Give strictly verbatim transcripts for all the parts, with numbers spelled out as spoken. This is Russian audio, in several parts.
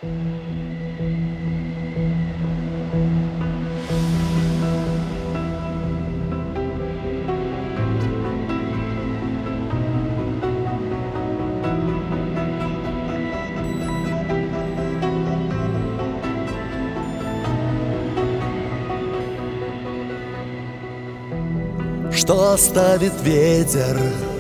Что оставит ветер?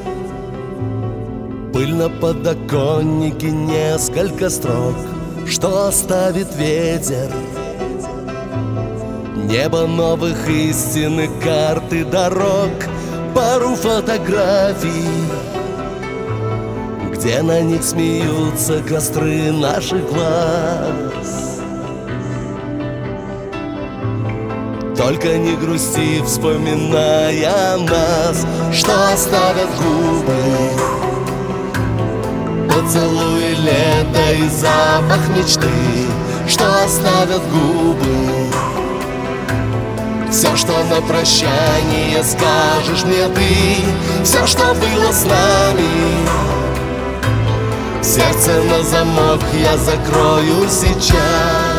Пыль на подоконнике, несколько строк. Что оставит ветер? Небо новых истин и карты дорог, пару фотографий, где на них смеются костры наших глаз. Только не грусти, вспоминая нас. Что оставят губы? Поцелуй лета и запах мечты. Что оставят губы? Все, что на прощание скажешь мне ты, все, что было с нами. Сердце на замок я закрою сейчас.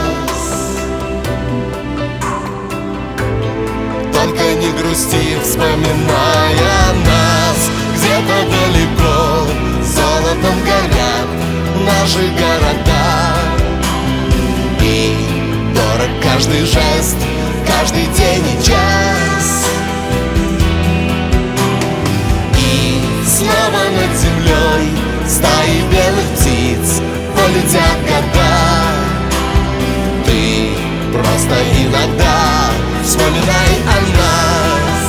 Только не грусти, вспоминая нас. Где-то далеко золотом горят наши города. И дорог каждый жест, каждый день и час. И снова над землей стаи белых птиц полетят года. Ты просто иногда вспоминай о нас.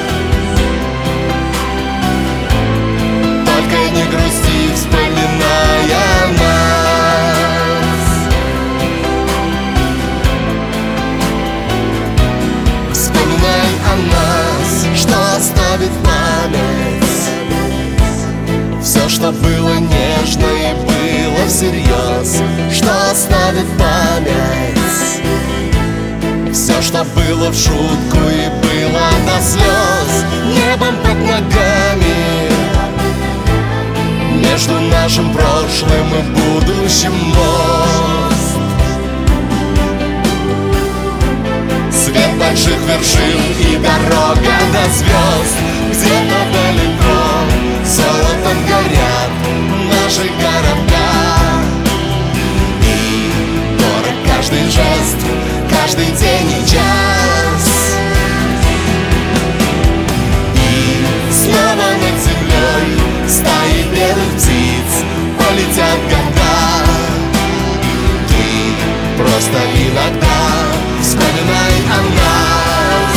Только не грусти, вспоминая нас. Вспоминай о нас, что оставит память. Все, что было нежно и было всерьез, что оставит память. Все, что было в шутку и было до слез, небом под ногами. Между нашим прошлым и будущим мост. Свет больших вершин и дорога до звезд. Где-то далеко золотом горят наши города. И дорог каждый жест, каждый день и час. И снова над землей стаи белых птиц полетят года. Ты просто иногда вспоминай о нас.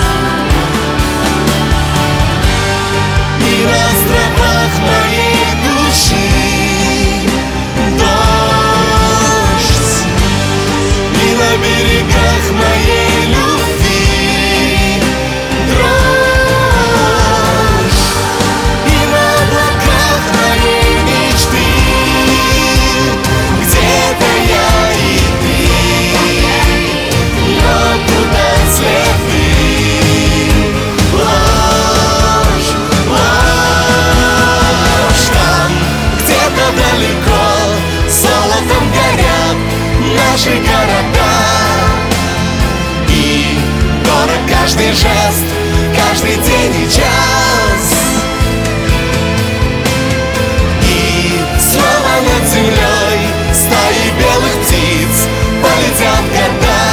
И на островах моей души дождь, и на берегах моей любви дрожь, и на облаках моей мечты где-то я и ты, но куда следы? Ложь, ложь. Там где-то далеко золотом горят наши города. И дорог каждый жест, каждый день и час. И снова над землей стаи белых птиц полетят года.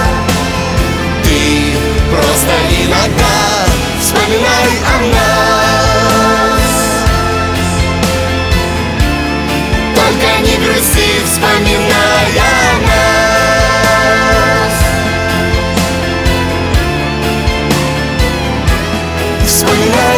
Ты просто иногда вспоминай о нас. Только не грусти, вспоминая нас. Вспоминай